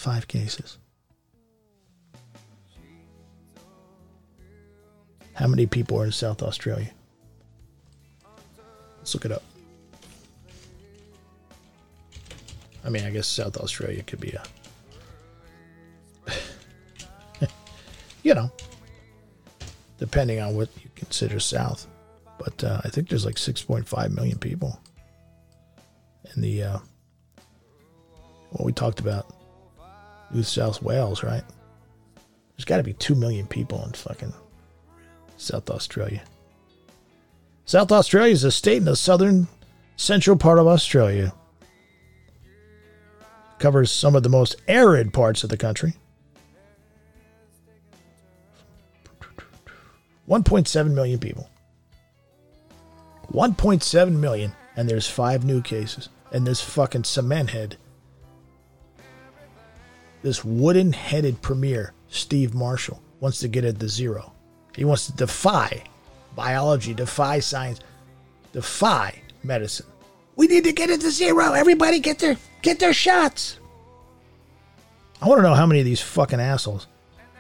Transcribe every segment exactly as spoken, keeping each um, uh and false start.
five cases. How many people are in South Australia? Let's look it up. I mean, I guess South Australia could be a... you know, depending on what you consider South. But uh, I think there's like six point five million people in the, uh, what we talked about, New South Wales, right? There's got to be two million people in fucking South Australia. South Australia is a state in the southern central part of Australia. Covers some of the most arid parts of the country. one point seven million people. one point seven million, and there's five new cases. And this fucking cement head, this wooden-headed premier, Steve Marshall, wants to get it to zero. He wants to defy biology, defy science, defy medicine. We need to get it to zero. Everybody get their get their shots. I want to know how many of these fucking assholes,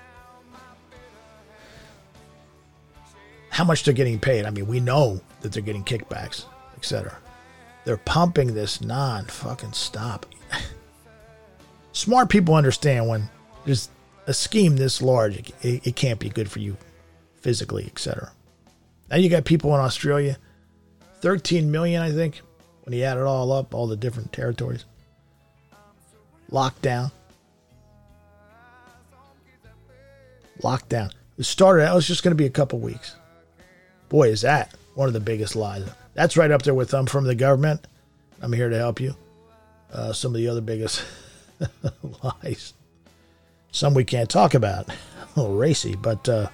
how much they're getting paid. I mean, we know that they're getting kickbacks, et cetera. They're pumping this non-fucking stop. Smart people understand when there's a scheme this large, it, it, it can't be good for you physically, et cetera. Now you got people in Australia, thirteen million, I think, when you add it all up, all the different territories. Lockdown. Lockdown. It started out, it was just going to be a couple weeks. Boy, is that one of the biggest lies. That's right up there with them from the government. I'm here to help you. Uh, some of the other biggest lies. Some we can't talk about. A little racy, but uh,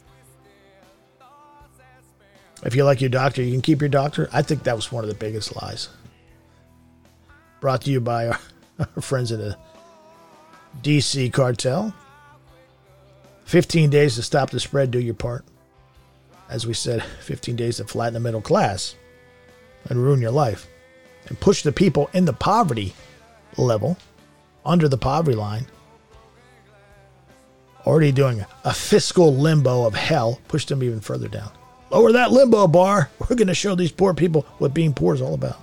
if you like your doctor, you can keep your doctor. I think that was one of the biggest lies. Brought to you by our, our friends at the D C cartel. fifteen days to stop the spread, do your part. As we said, fifteen days to flatten the middle class and ruin your life. And push the people in the poverty level, under the poverty line, already doing a fiscal limbo of hell, push them even further down. Lower that limbo bar. We're going to show these poor people what being poor is all about.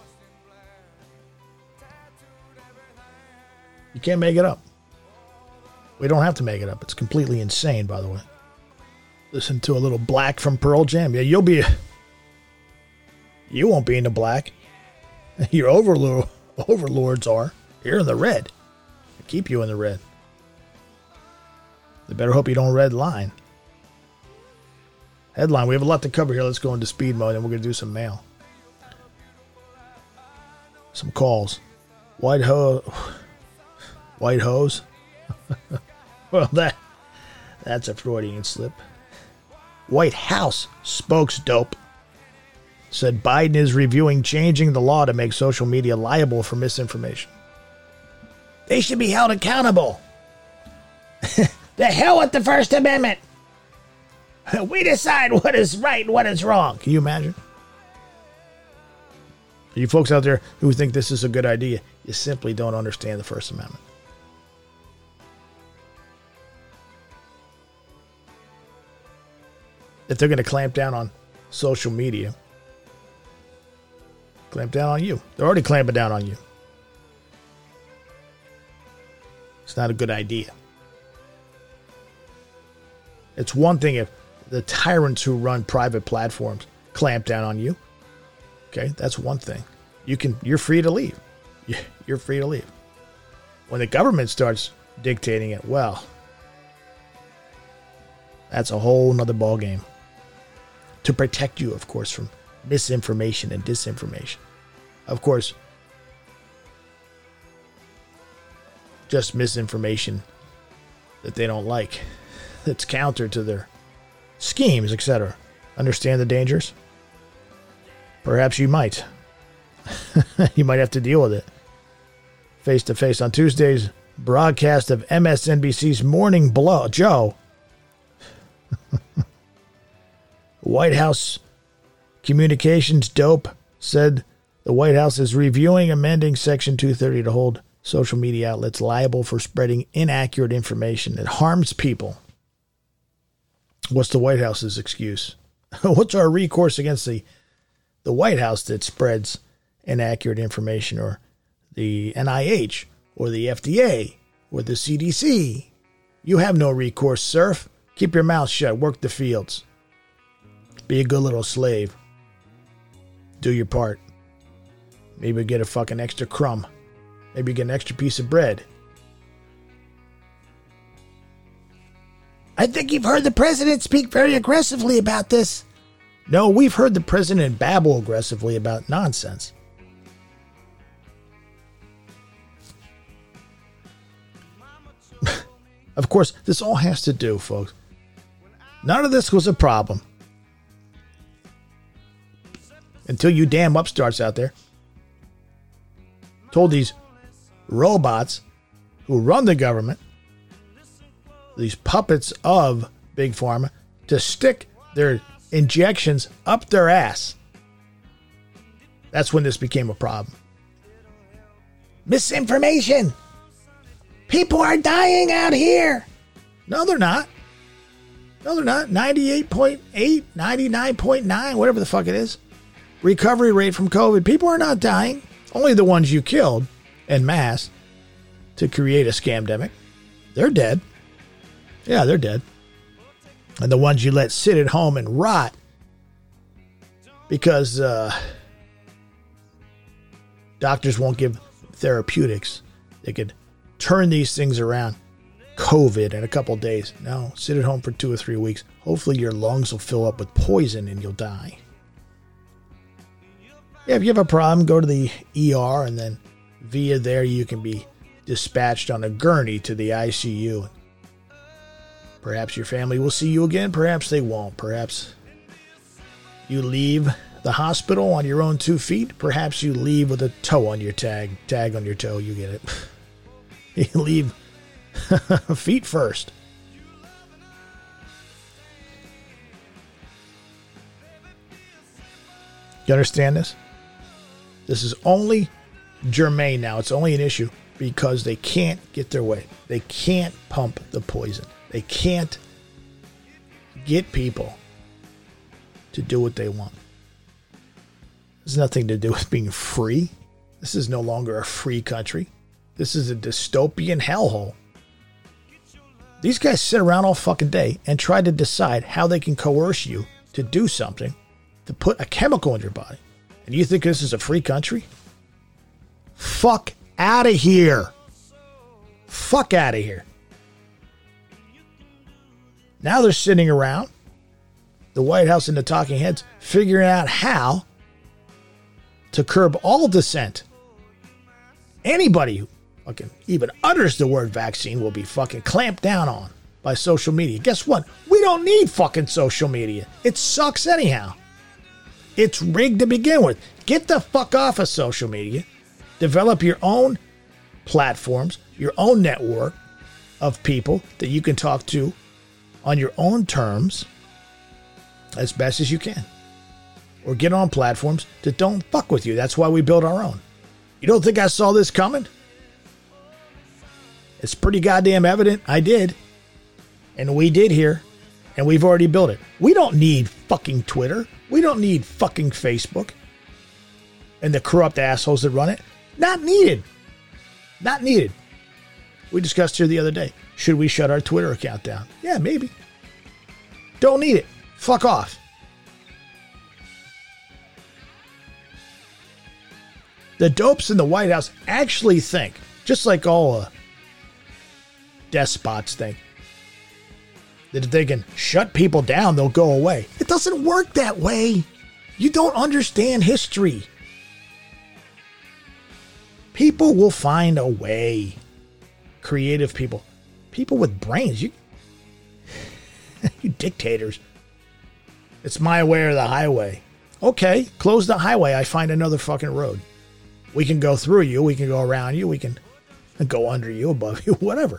You can't make it up. We don't have to make it up. It's completely insane, by the way. Listen to a little Black from Pearl Jam. Yeah, you'll be... You won't be in the black. Your overlord, overlords are. You're in the red. They keep you in the red. They better hope you don't red line. Headline. We have a lot to cover here. Let's go into speed mode and we're going to do some mail. Some calls. White ho... White hose? Well, that that's a Freudian slip. White House spokesdope said Biden is reviewing changing the law to make social media liable for misinformation. They should be held accountable. The hell with the First Amendment. We decide what is right and what is wrong. Can you imagine? You folks out there who think this is a good idea, you simply don't understand the First Amendment. If they're going to clamp down on social media, clamp down on you. They're already clamping down on you. It's not a good idea. It's one thing if the tyrants who run private platforms clamp down on you. Okay, that's one thing. You can, you're free to leave. You're free to leave. When the government starts dictating it, well, that's a whole nother ballgame. To protect you, of course, from misinformation and disinformation. Of course, just misinformation that they don't like, that's counter to their schemes, et cetera. Understand the dangers? Perhaps you might. You might have to deal with it. Face to face on Tuesday's broadcast of M S N B C's Morning Blow. Joe. White House communications dope said the White House is reviewing amending Section two thirty to hold social media outlets liable for spreading inaccurate information that harms people. What's the White House's excuse? What's our recourse against the, the White House that spreads inaccurate information, or the N I H, or the F D A, or the C D C? You have no recourse, serf. Keep your mouth shut. Work the fields. Be a good little slave. Do your part. Maybe get a fucking extra crumb. Maybe get an extra piece of bread. I think you've heard the president speak very aggressively about this. No, we've heard the president babble aggressively about nonsense. Of course, this all has to do, folks. None of this was a problem until you damn upstarts out there told these robots who run the government, these puppets of Big Pharma, to stick their injections up their ass. That's when this became a problem. Misinformation. People are dying out here. No, they're not. No, they're not. ninety-eight point eight, ninety-nine point nine, whatever the fuck it is. Recovery rate from COVID. People are not dying. Only the ones you killed en masse to create a scamdemic. They're dead. Yeah, they're dead. And the ones you let sit at home and rot because uh, doctors won't give therapeutics. They could turn these things around. COVID in a couple days. No, sit at home for two or three weeks. Hopefully your lungs will fill up with poison and you'll die. Yeah, if you have a problem, go to the E R, and then via there you can be dispatched on a gurney to the I C U. Perhaps your family will see you again. Perhaps they won't. Perhaps you leave the hospital on your own two feet. Perhaps you leave with a toe on your tag. Tag on your toe. You get it. You leave feet first. You understand this? This is only germane now. It's only an issue because they can't get their way. They can't pump the poison. They can't get people to do what they want. This has nothing to do with being free. This is no longer a free country. This is a dystopian hellhole. These guys sit around all fucking day and try to decide how they can coerce you to do something, to put a chemical in your body. And you think this is a free country? Fuck out of here. Fuck out of here. Now they're sitting around, the White House and the talking heads, figuring out how to curb all dissent. Anybody who fucking even utters the word vaccine will be fucking clamped down on by social media. Guess what? We don't need fucking social media. It sucks anyhow. It's rigged to begin with. Get the fuck off of social media. Develop your own platforms, your own network of people that you can talk to on your own terms as best as you can. Or get on platforms that don't fuck with you. That's why we built our own. You don't think I saw this coming? It's pretty goddamn evident I did. And we did here. And we've already built it. We don't need fucking Twitter. We don't need fucking Facebook. And the corrupt assholes that run it. Not needed. Not needed. We discussed here the other day. Should we shut our Twitter account down? Yeah, maybe. Don't need it. Fuck off. The dopes in the White House actually think, just like all uh, despots think, that if they can shut people down, they'll go away. It doesn't work that way. You don't understand history. People will find a way. Creative people. People with brains. You, you dictators. It's my way or the highway. Okay, close the highway. I find another fucking road. We can go through you. We can go around you. We can go under you, above you, whatever.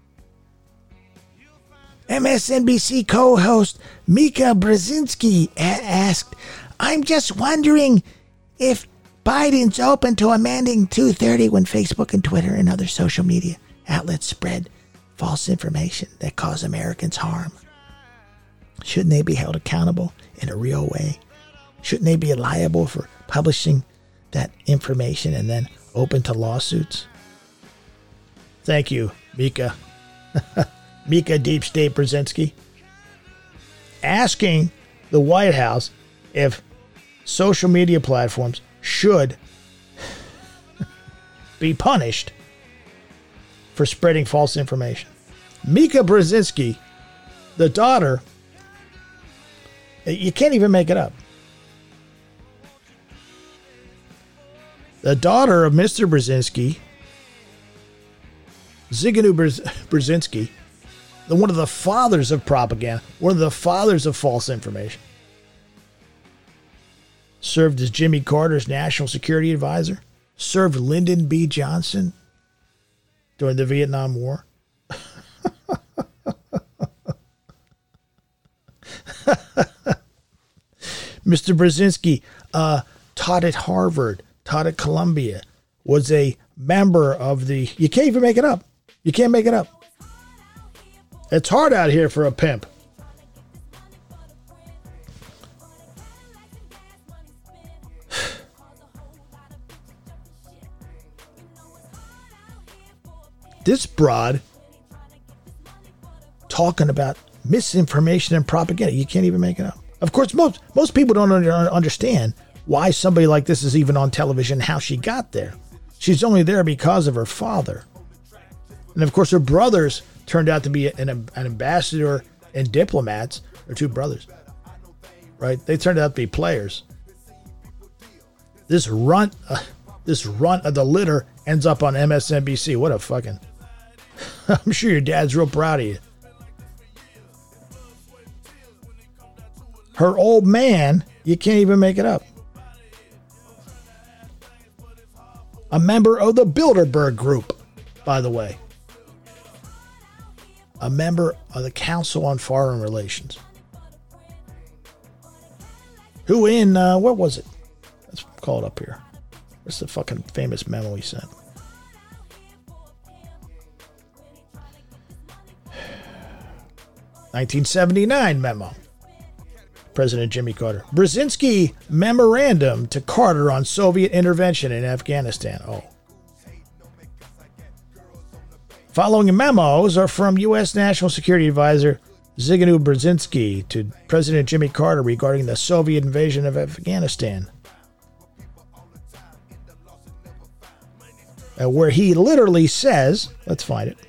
M S N B C co-host Mika Brzezinski a- asked, I'm just wondering if Biden's open to amending two thirty when Facebook and Twitter and other social media outlets spread false information that cause Americans harm. Shouldn't they be held accountable in a real way? Shouldn't they be liable for publishing that information and then open to lawsuits? Thank you, Mika. Mika Deep State Brzezinski. Asking the White House if social media platforms should be punished for spreading false information. Mika Brzezinski, the daughter, you can't even make it up. The daughter of Mister Brzezinski, Zbigniew Brzezinski, the one of the fathers of propaganda, one of the fathers of false information, served as Jimmy Carter's national security advisor, served Lyndon B. Johnson during the Vietnam War. Mister Brzezinski uh, taught at Harvard, taught at Columbia, was a member of the... You can't even make it up. You can't make it up. It's hard out here for a pimp. This broad talking about misinformation and propaganda. You can't even make it up. Of course, most most people don't under, understand why somebody like this is even on television, how she got there. She's only there because of her father. And of course, her brothers turned out to be an, an ambassador and diplomats. Her two brothers, right? They turned out to be players. This runt, uh, this runt of the litter ends up on M S N B C. What a fucking... I'm sure your dad's real proud of you. Her old man, you can't even make it up. A member of the Bilderberg Group, by the way. A member of the Council on Foreign Relations. Who in, uh, what was it? Let's call it up here. What's the fucking famous memo he sent? nineteen seventy-nine memo. President Jimmy Carter. Brzezinski memorandum to Carter on Soviet intervention in Afghanistan. Oh. Following memos are from U S National Security Advisor Zbigniew Brzezinski to President Jimmy Carter regarding the Soviet invasion of Afghanistan. Uh, where he literally says, let's find it,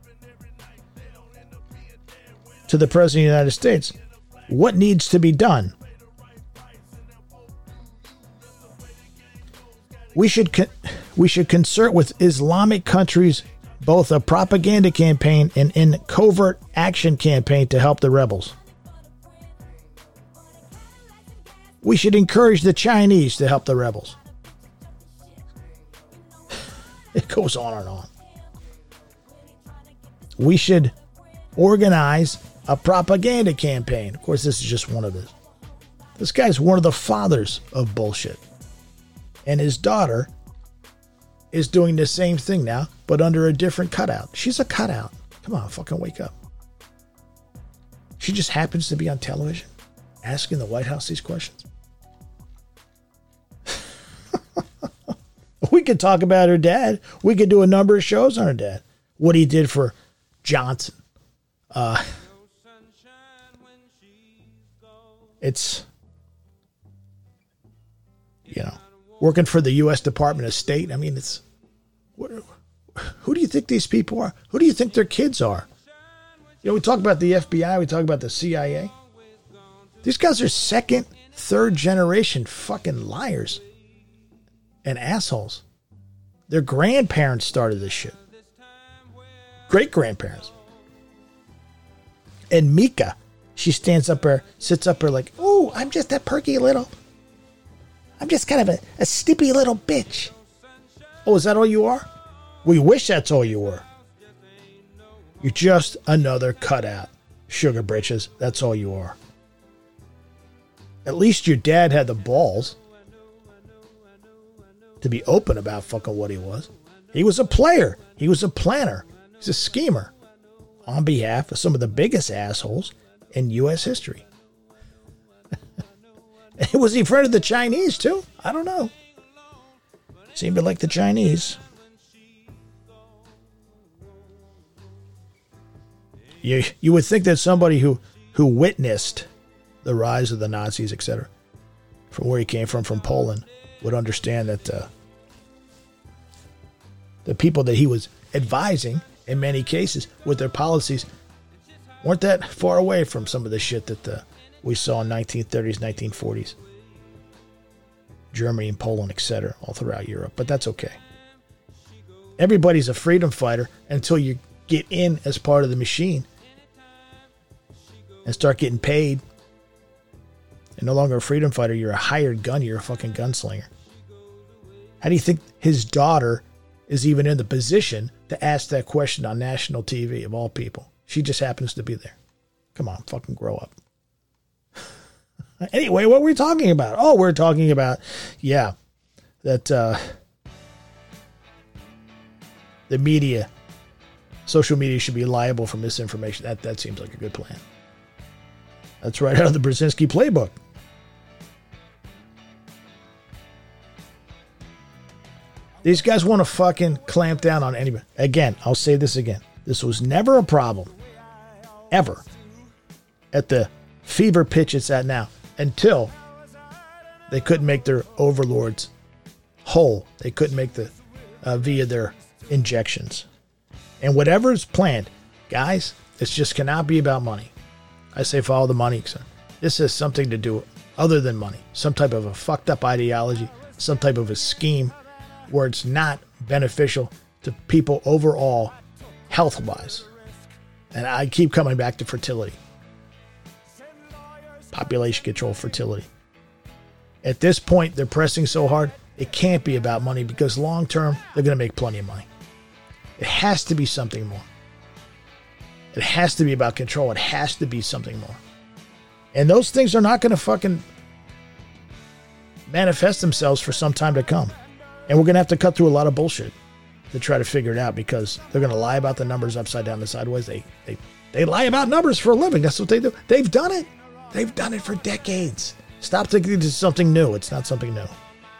to the President of the United States, what needs to be done? We should con- we should concert with Islamic countries both a propaganda campaign and a covert action campaign to help the rebels. We should encourage the Chinese to help the rebels. It goes on and on. We should organize a propaganda campaign. Of course, this is just one of his. This guy's one of the fathers of bullshit. And his daughter is doing the same thing now, but under a different cutout. She's a cutout. Come on, fucking wake up. She just happens to be on television asking the White House these questions. We could talk about her dad. We could do a number of shows on her dad. What he did for Johnson. Uh, it's, you know, working for the U S Department of State. I mean, it's, who do you think these people are? Who do you think their kids are? You know, we talk about the F B I. We talk about the C I A. These guys are second, third generation fucking liars and assholes. Their grandparents started this shit. Great grandparents. And Mika, she stands up there, sits up there like, oh, I'm just a perky little, I'm just kind of a, a snippy little bitch. Oh, is that all you are? We wish that's all you were. You're just another cutout. Sugar britches, that's all you are. At least your dad had the balls. to be open about fucking what he was. He was a player. He was a planner. He's a schemer on behalf of some of the biggest assholes in U S history. Was he a friend of the Chinese too? I don't know. Seemed to like the Chinese. You you would think that somebody who, who witnessed the rise of the Nazis, et cetera, from where he came from, from Poland, would understand that uh, the people that he was advising, in many cases, with their policies, weren't that far away from some of the shit that uh, we saw in nineteen thirties, nineteen forties. Germany and Poland, et cetera, all throughout Europe. But that's okay. Everybody's a freedom fighter until you get in as part of the machine and start getting paid. You're no longer a freedom fighter. You're a hired gun. You're a fucking gunslinger. How do you think his daughter is even in the position to ask that question on national T V, of all people? She just happens to be there. Come on, fucking grow up. Anyway, what were we talking about? Oh, we're talking about, yeah, that uh, the media, social media should be liable for misinformation. That that seems like a good plan. That's right out of the Brzezinski playbook. These guys want to fucking clamp down on anybody. Again, I'll say this again. This was never a problem, ever, at the fever pitch it's at now, until they couldn't make their overlords whole. They couldn't make the, uh, via their injections. And whatever is planned, guys, it just cannot be about money. I say follow the money. This has something to do other than money. Some type of a fucked up ideology, some type of a scheme where it's not beneficial to people overall, health-wise. And I keep coming back to fertility. Population control, fertility. At this point, they're pressing so hard, it can't be about money, because long-term, they're going to make plenty of money. It has to be something more. It has to be about control. It has to be something more. And those things are not going to fucking manifest themselves for some time to come. And we're going to have to cut through a lot of bullshit to try to figure it out, because they're going to lie about the numbers upside down and sideways. They, they, they lie about numbers for a living. That's what they do. They've done it. They've done it for decades. Stop thinking it's something new. It's not something new.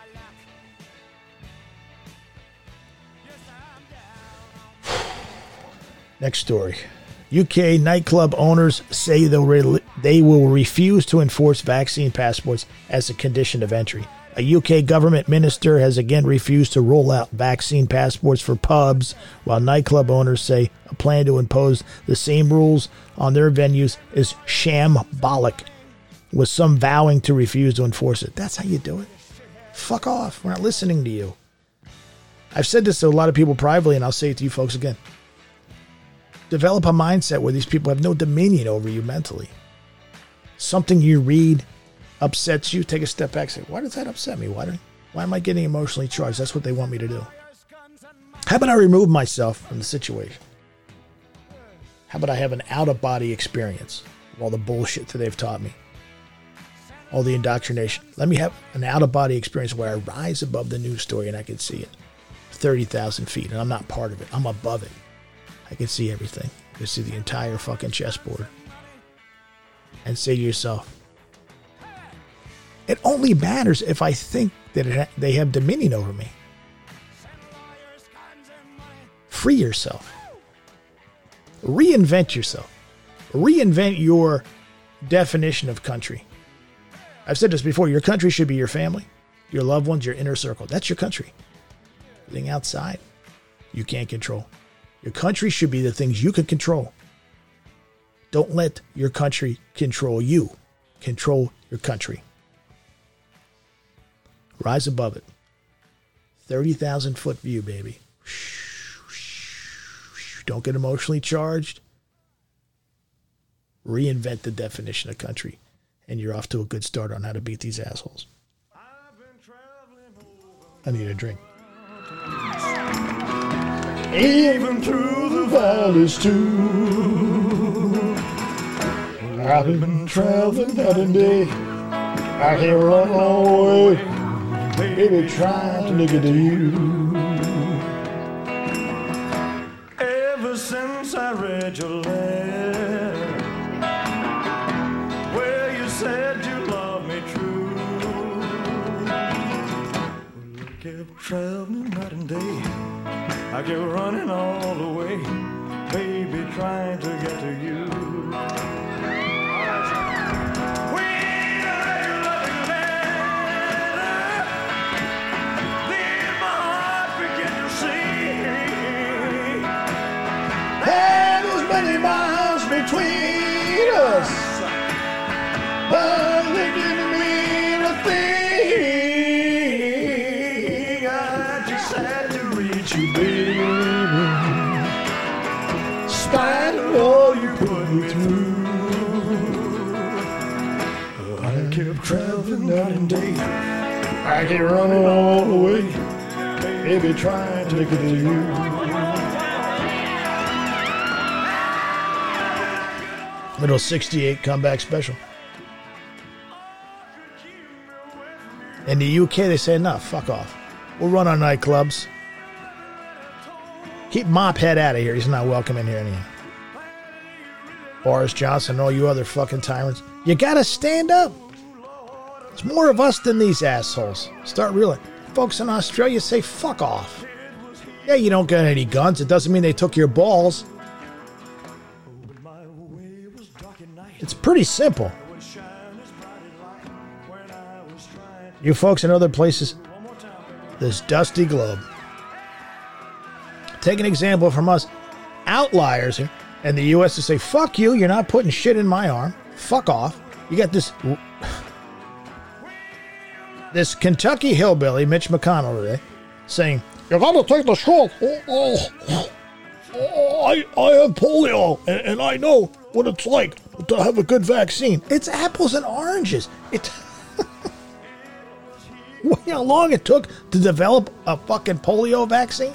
Next story. U K nightclub owners say they'll re- they will refuse to enforce vaccine passports as a condition of entry. A U K government minister has again refused to roll out vaccine passports for pubs, while nightclub owners say a plan to impose the same rules on their venues is shambolic, with some vowing to refuse to enforce it. That's how you do it. Fuck off. We're not listening to you. I've said this to a lot of people privately, and I'll say it to you folks again. Develop a mindset where these people have no dominion over you mentally. Something you read upsets you, take a step back and say, why does that upset me? Why, do, why am I getting emotionally charged? That's what they want me to do. How about I remove myself from the situation? How about I have an out-of-body experience of all the bullshit that they've taught me? All the indoctrination. Let me have an out-of-body experience where I rise above the news story and I can see it. thirty thousand feet, and I'm not part of it. I'm above it. I can see everything. I can see the entire fucking chessboard. And say to yourself, it only matters if I think that it ha- they have dominion over me. Free yourself. Reinvent yourself. Reinvent your definition of country. I've said this before. Your country should be your family, your loved ones, your inner circle. That's your country. Everything outside, you can't control. Your country should be the things you can control. Don't let your country control you. Control your country. Rise above it. thirty thousand foot view, baby. Don't get emotionally charged. Reinvent the definition of country. And you're off to a good start on how to beat these assholes. I need a drink. Even through the valleys too, I've been traveling night and day. I can't run all the way. Baby, trying to get to you. Ever since I read your letter, where you said you loved me true, well, I kept traveling night and day. I kept running all the way, baby, trying to get to you. Many miles between us, but they didn't mean a thing. I just had to reach you, baby, spite of all you put me through. I kept traveling night and day. I kept running all the way, baby, trying to get to you. Little sixty-eight comeback special. In the U K, they say, no, fuck off. We'll run our nightclubs. Keep Mophead out of here. He's not welcome in here anyhow. Boris Johnson and all you other fucking tyrants. You gotta stand up. It's more of us than these assholes. Start reeling. Folks in Australia say, fuck off. Yeah, you don't got any guns. It doesn't mean they took your balls. It's pretty simple. You folks in other places, this dusty globe. Take an example from us outliers here, and the U S to say, fuck you, you're not putting shit in my arm. Fuck off. You got this this Kentucky hillbilly, Mitch McConnell today, saying, you gotta take the shot. Oh, oh, oh, I, I have polio, and, and I know what it's like to have a good vaccine. It's apples and oranges. It. How long it took to develop a fucking polio vaccine?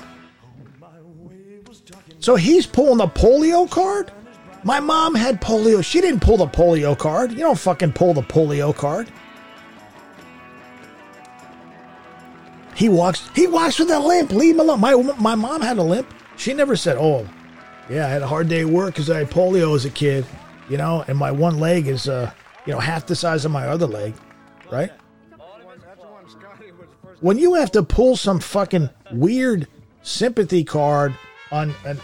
So he's pulling the polio card? My mom had polio. She didn't pull the polio card. You don't fucking pull the polio card. He walks. He walks with a limp. Leave him alone. My my mom had a limp. She never said, "Oh, yeah, I had a hard day at work because I had polio as a kid." You know, and my one leg is, uh, you know, half the size of my other leg, right? When you have to pull some fucking weird sympathy card on an,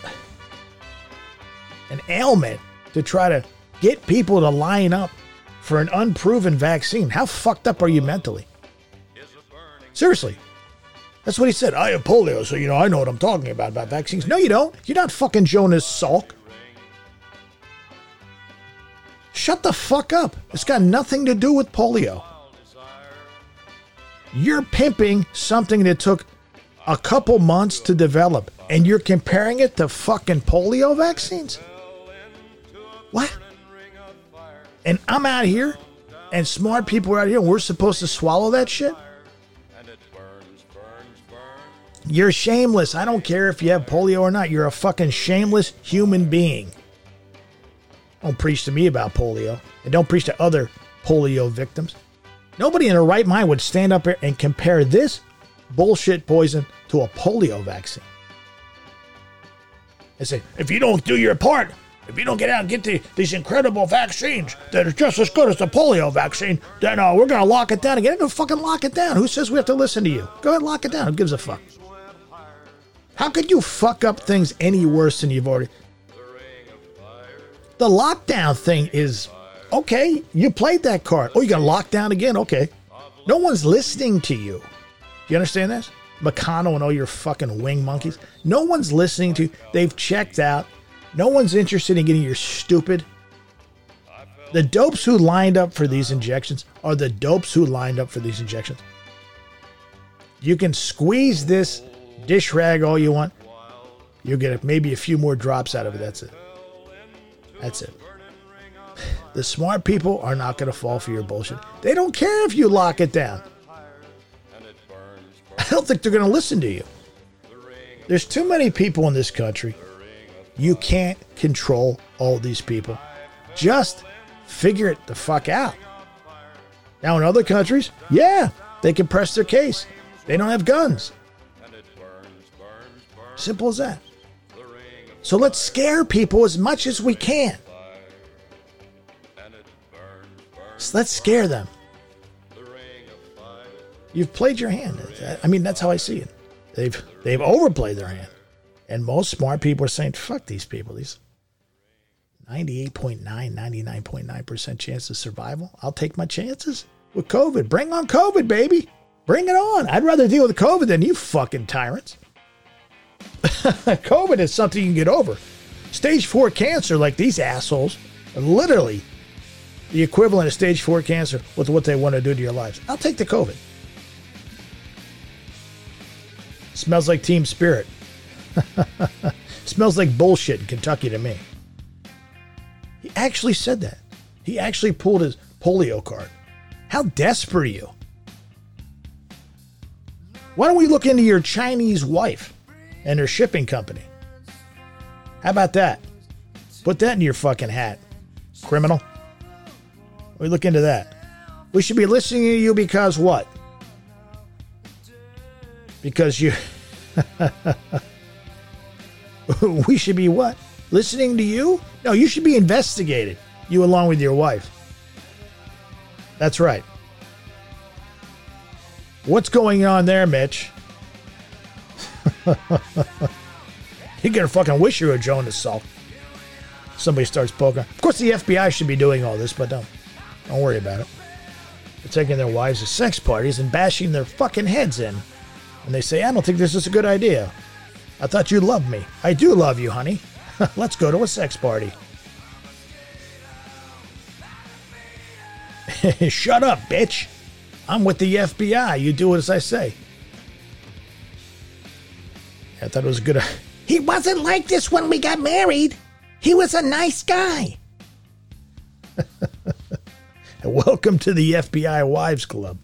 an ailment to try to get people to line up for an unproven vaccine, how fucked up are you mentally? Seriously. That's what he said. I have polio, so, you know, I know what I'm talking about, about vaccines. No, you don't. You're not fucking Jonas Salk. Shut the fuck up. It's got nothing to do with polio. You're pimping something that took a couple months to develop, and you're comparing it to fucking polio vaccines? What? And I'm out here, and smart people are out here, and we're supposed to swallow that shit? You're shameless. I don't care if you have polio or not. You're a fucking shameless human being. Don't preach to me about polio, and don't preach to other polio victims. Nobody in their right mind would stand up here and compare this bullshit poison to a polio vaccine. They say, if you don't do your part, if you don't get out and get the, these incredible vaccines that are just as good as the polio vaccine, then uh, we're going to lock it down again. Go fucking lock it down. Who says we have to listen to you? Go ahead, lock it down. Who gives a fuck? How could you fuck up things any worse than you've already... The lockdown thing is, okay, you played that card. Oh, you got locked down again? Okay. No one's listening to you. You understand this? McConnell and all your fucking wing monkeys. No one's listening to you. They've checked out. No one's interested in getting your stupid. The dopes who lined up for these injections are the dopes who lined up for these injections. You can squeeze this dish rag all you want. You'll get maybe a few more drops out of it. That's it. That's it. The smart people are not going to fall for your bullshit. They don't care if you lock it down. I don't think they're going to listen to you. There's too many people in this country. You can't control all these people. Just figure it the fuck out. Now in other countries, yeah, they can press their case. They don't have guns. Simple as that. So let's scare people as much as we can. So let's scare them. You've played your hand. I mean, that's how I see it. They've they've overplayed their hand. And most smart people are saying, fuck these people. These ninety-eight point nine, ninety-nine point nine percent chance of survival. I'll take my chances with COVID. Bring on COVID, baby. Bring it on. I'd rather deal with COVID than you fucking tyrants. COVID is something you can get over. Stage four cancer, like these assholes, are literally the equivalent of stage four cancer with what they want to do to your lives. I'll take the COVID. Smells like team spirit. Smells like bullshit in Kentucky to me. He actually said that. He actually pulled his polio card. How desperate are you? Why don't we look into your Chinese wife and her shipping company? How about that? Put that in your fucking hat, criminal. We look into that. We should be listening to you because what? Because you... We should be what? Listening to you? No, you should be investigated. You along with your wife. That's right. What's going on there, Mitch? You're gonna fucking wish you were Jonas Salk. Somebody starts poking. Of course, the F B I should be doing all this, but don't. Don't worry about it. They're taking their wives to sex parties and bashing their fucking heads in. And they say, I don't think this is a good idea. I thought you loved me. I do love you, honey. Let's go to a sex party. Shut up, bitch. I'm with the F B I. You do as I say. I thought it was good. He wasn't like this when we got married. He was a nice guy. Welcome to the F B I Wives Club.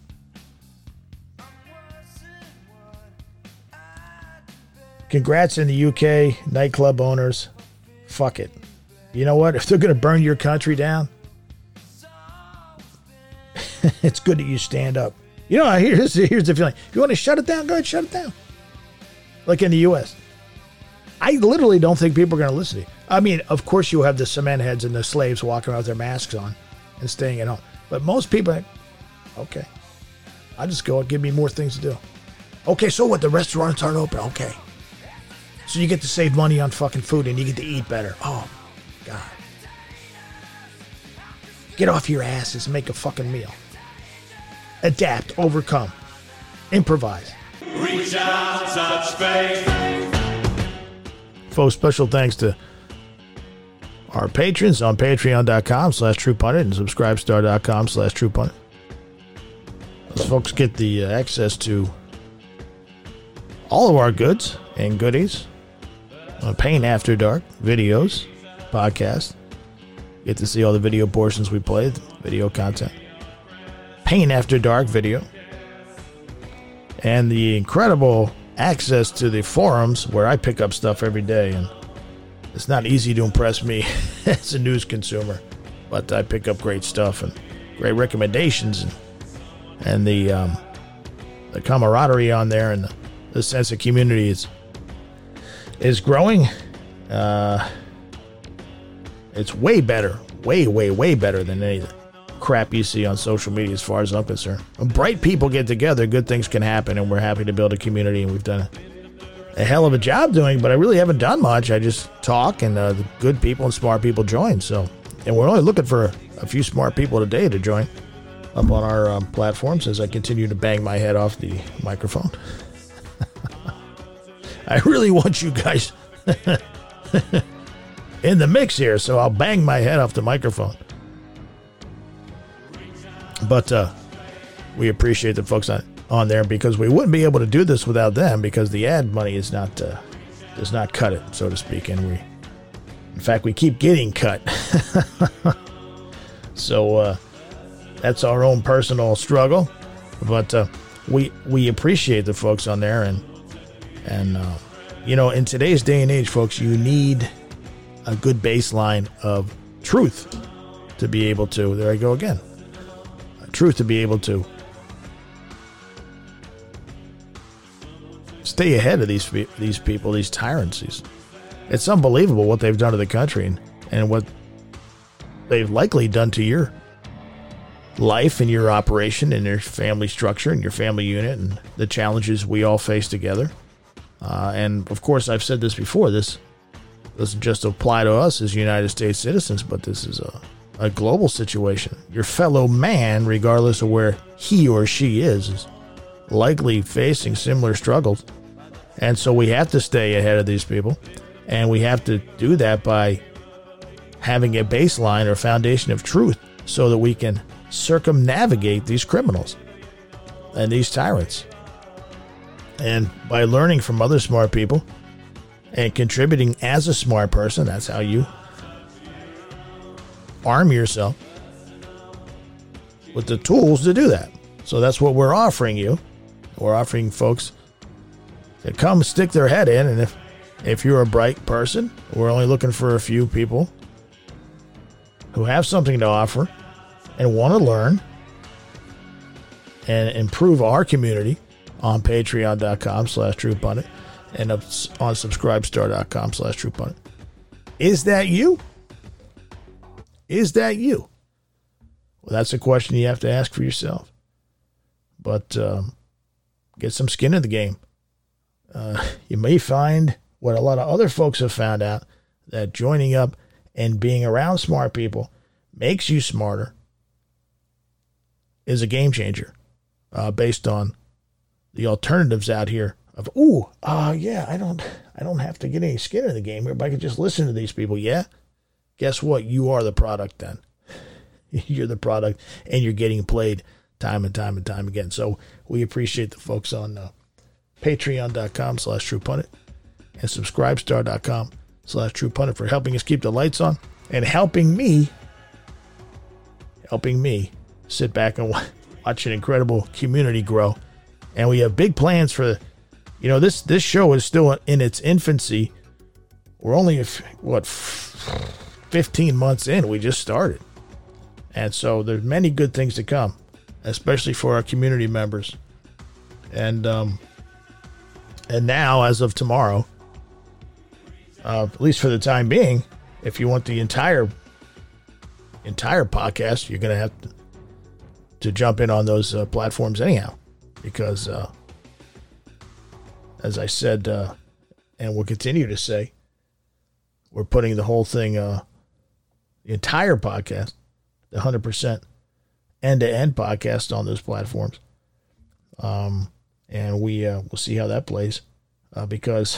Congrats in the U K, nightclub owners. Fuck it. You know what? If they're going to burn your country down, it's good that you stand up. You know, here's, here's the feeling. If you want to shut it down, go ahead, shut it down. Like in the U S. I literally don't think people are going to listen to you. I mean, of course you have the cement heads and the slaves walking around with their masks on and staying at home. But most people are, okay, I'll just go and give me more things to do. Okay, so what? The restaurants aren't open. Okay. So you get to save money on fucking food and you get to eat better. Oh, God. Get off your asses and make a fucking meal. Adapt, overcome, improvise. Reach out, touch faith. Folks, special thanks to our patrons on patreon.com slash truepundit and subscribestar.com slash truepundit. Those folks get the uh, access to all of our goods and goodies. Uh, Pain After Dark, videos, podcasts. Get to see all the video portions we played, video content. Pain After Dark video. And the incredible access to the forums where I pick up stuff every day. And it's not easy to impress me as a news consumer, but I pick up great stuff and great recommendations. And, and the, um, the camaraderie on there and the, the sense of community is is growing. Uh, it's way better, way, way, way better than any crap you see on social media as far as I'm concerned. When bright people get together, good things can happen, and we're happy to build a community, and we've done a, a hell of a job doing it, but I really haven't done much. I just talk, and uh, the good people and smart people join. So, and we're only looking for a, a few smart people today to join up on our um, platforms as I continue to bang my head off the microphone. I really want you guys in the mix here, so I'll bang my head off the microphone. But uh, we appreciate the folks on, on there because we wouldn't be able to do this without them because the ad money is not uh, does not cut it, so to speak, and we, in fact, we keep getting cut. So uh, that's our own personal struggle, but uh, we we appreciate the folks on there, and and uh, you know, in today's day and age, folks, you need a good baseline of truth to be able to. There I go again. Truth to be able to stay ahead of these these people, these tyrants. These, it's unbelievable what they've done to the country and, and what they've likely done to your life and your operation and your family structure and your family unit and the challenges we all face together. Uh, and, of course, I've said this before. This doesn't just apply to us as United States citizens, but this is a, a global situation. Your fellow man, regardless of where he or she is, is likely facing similar struggles. And so we have to stay ahead of these people. And we have to do that by having a baseline or foundation of truth so that we can circumnavigate these criminals and these tyrants. And by learning from other smart people and contributing as a smart person, that's how you arm yourself with the tools to do that. So that's what we're offering you. We're offering folks to come stick their head in, and if if you're a bright person, we're only looking for a few people who have something to offer and want to learn and improve our community on patreon.com slash truthpundit and on subscribestar.com slash truthpundit. Is that you? Is that you? Well, that's a question you have to ask for yourself. But um, get some skin in the game. Uh, you may find what a lot of other folks have found out, that joining up and being around smart people makes you smarter, is a game changer uh, based on the alternatives out here of, ooh, uh, yeah, I don't I don't have to get any skin in the game here, but I can just listen to these people. Yeah? Guess what? You are the product then. You're the product, and you're getting played time and time and time again. So we appreciate the folks on uh, patreon.com slash truthpundit and subscribestar.com slash truthpundit for helping us keep the lights on and helping me, helping me sit back and watch an incredible community grow. And we have big plans for, you know, this, this show is still in its infancy. We're only, what, fifteen months in. We just started. And so there's many good things to come, especially for our community members. And, um, and now, as of tomorrow, uh, at least for the time being, if you want the entire, entire podcast, you're going to have to, to jump in on those uh, platforms anyhow. Because, uh, as I said, uh, and will continue to say, we're putting the whole thing, uh, the entire podcast, the one hundred percent end-to-end podcast on those platforms. Um, and we uh, we'll see how that plays uh, because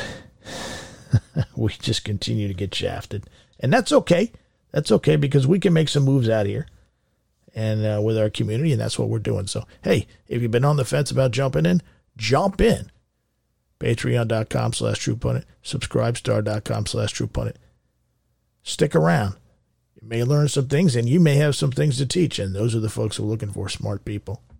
we just continue to get shafted. And that's okay. That's okay because we can make some moves out here and uh, with our community, and that's what we're doing. So, hey, if you've been on the fence about jumping in, jump in. Patreon.com slash truthpundit, subscribestar.com slash truthpundit. Stick around. You may learn some things, and you may have some things to teach, and those are the folks who are looking for smart people.